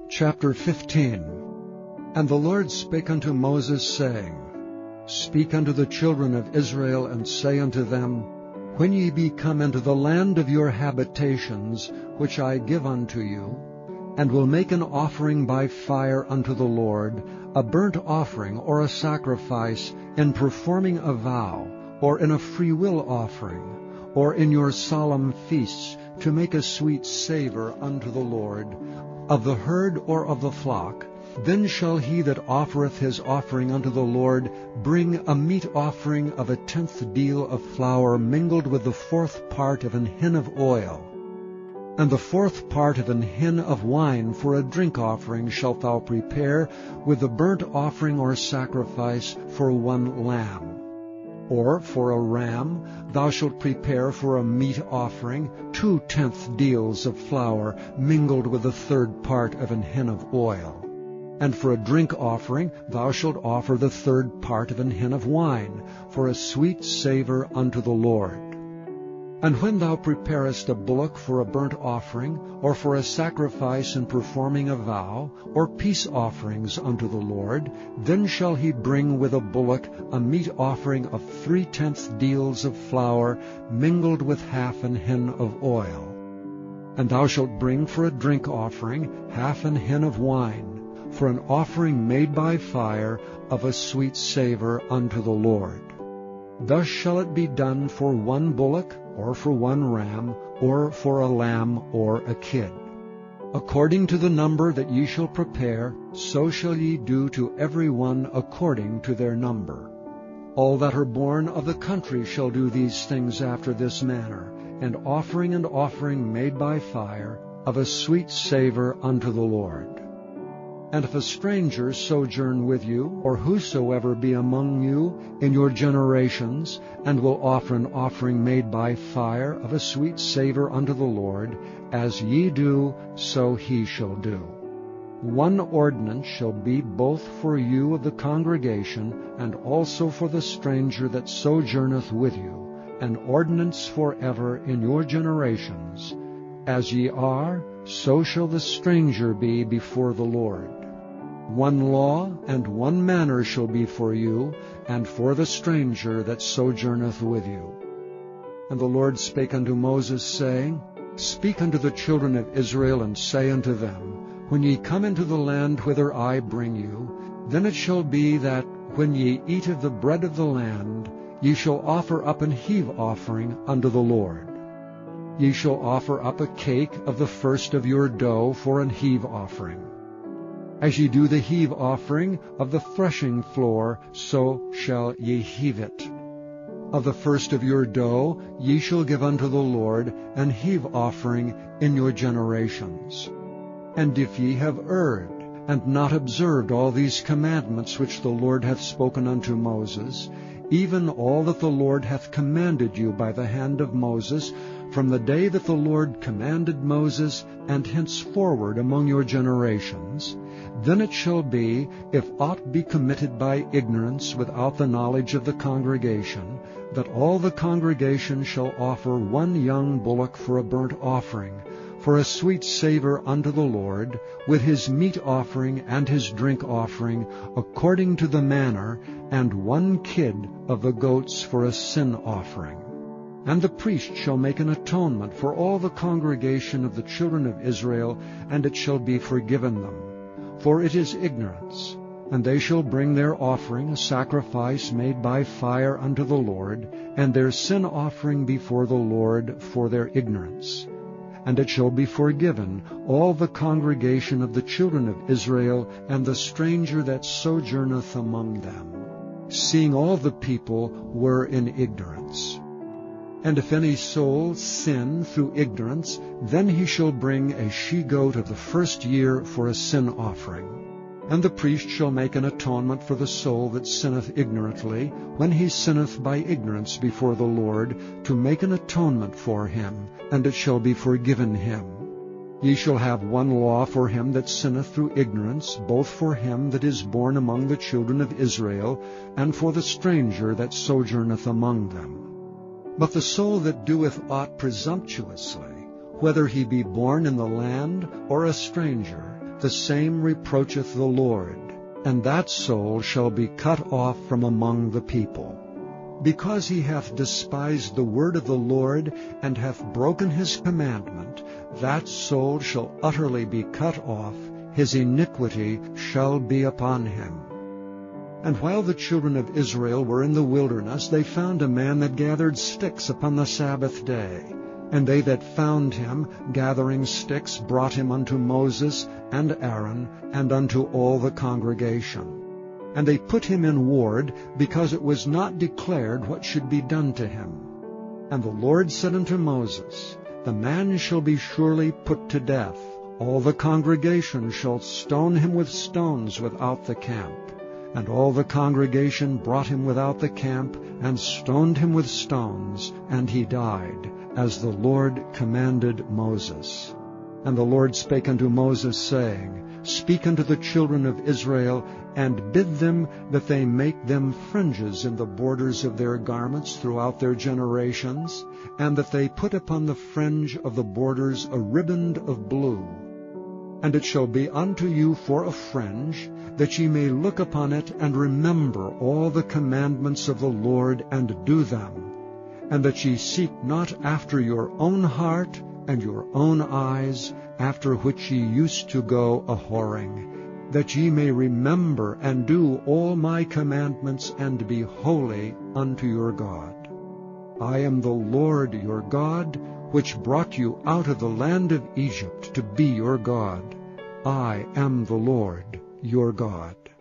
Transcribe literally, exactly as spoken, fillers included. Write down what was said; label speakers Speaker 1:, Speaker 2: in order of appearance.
Speaker 1: Chapter fifteen. And the Lord spake unto Moses, saying, Speak unto the children of Israel, and say unto them, When ye be come into the land of your habitations, which I give unto you, and will make an offering by fire unto the Lord, a burnt offering or a sacrifice, in performing a vow, or in a freewill offering, or in your solemn feasts, to make a sweet savour unto the Lord, of the herd or of the flock, then shall he that offereth his offering unto the Lord bring a meat offering of a tenth deal of flour mingled with the fourth part of an hin of oil. And the fourth part of an hin of wine for a drink offering shalt thou prepare with the burnt offering or sacrifice for one lamb. Or for a ram thou shalt prepare for a meat offering two tenth deals of flour mingled with the third part of an hin of oil. And for a drink offering thou shalt offer the third part of an hin of wine, for a sweet savour unto the Lord. And when thou preparest a bullock for a burnt offering, or for a sacrifice in performing a vow, or peace offerings unto the Lord, then shall he bring with a bullock a meat offering of three-tenths deals of flour mingled with half an hin of oil. And thou shalt bring for a drink offering half an hin of wine, for an offering made by fire of a sweet savour unto the Lord. Thus shall it be done for one bullock, or for one ram, or for a lamb or a kid. According to the number that ye shall prepare, so shall ye do to every one according to their number. All that are born of the country shall do these things after this manner, an offering and offering made by fire, of a sweet savour unto the Lord. And if a stranger sojourn with you, or whosoever be among you in your generations, and will offer an offering made by fire of a sweet savour unto the Lord, as ye do, so he shall do. One ordinance shall be both for you of the congregation, and also for the stranger that sojourneth with you, an ordinance for ever in your generations. As ye are, so shall the stranger be before the Lord. One law and one manner shall be for you, and for the stranger that sojourneth with you. And the Lord spake unto Moses, saying, Speak unto the children of Israel, and say unto them, When ye come into the land whither I bring you, then it shall be that, when ye eat of the bread of the land, ye shall offer up an heave offering unto the Lord. Ye shall offer up a cake of the first of your dough for an heave offering. As ye do the heave offering of the threshing floor, so shall ye heave it. Of the first of your dough ye shall give unto the Lord an heave offering in your generations. And if ye have erred, and not observed all these commandments which the Lord hath spoken unto Moses, even all that the Lord hath commanded you by the hand of Moses, from the day that the Lord commanded Moses, and henceforward among your generations, then it shall be, if aught be committed by ignorance without the knowledge of the congregation, that all the congregation shall offer one young bullock for a burnt offering, for a sweet savour unto the Lord, with his meat offering and his drink offering, according to the manner, and one kid of the goats for a sin offering. And the priest shall make an atonement for all the congregation of the children of Israel, and it shall be forgiven them. For it is ignorance. And they shall bring their offering, a sacrifice made by fire unto the Lord, and their sin offering before the Lord for their ignorance. And it shall be forgiven all the congregation of the children of Israel, and the stranger that sojourneth among them, seeing all the people were in ignorance. And if any soul sin through ignorance, then he shall bring a she-goat of the first year for a sin offering. And the priest shall make an atonement for the soul that sinneth ignorantly, when he sinneth by ignorance before the Lord, to make an atonement for him, and it shall be forgiven him. Ye shall have one law for him that sinneth through ignorance, both for him that is born among the children of Israel, and for the stranger that sojourneth among them. But the soul that doeth aught presumptuously, whether he be born in the land or a stranger, the same reproacheth the Lord, and that soul shall be cut off from among the people. Because he hath despised the word of the Lord, and hath broken his commandment, that soul shall utterly be cut off, his iniquity shall be upon him. And while the children of Israel were in the wilderness, they found a man that gathered sticks upon the Sabbath day. And they that found him gathering sticks brought him unto Moses and Aaron, and unto all the congregation. And they put him in ward, because it was not declared what should be done to him. And the Lord said unto Moses, The man shall be surely put to death. All the congregation shall stone him with stones without the camp. And all the congregation brought him without the camp, and stoned him with stones, and he died, as the Lord commanded Moses. And the Lord spake unto Moses, saying, Speak unto the children of Israel, and bid them that they make them fringes in the borders of their garments throughout their generations, and that they put upon the fringe of the borders a riband of blue. And it shall be unto you for a fringe, that ye may look upon it, and remember all the commandments of the Lord, and do them, and that ye seek not after your own heart and your own eyes, after which ye used to go a-whoring, that ye may remember and do all my commandments, and be holy unto your God. I am the Lord your God, which brought you out of the land of Egypt to be your God. I am the Lord your God.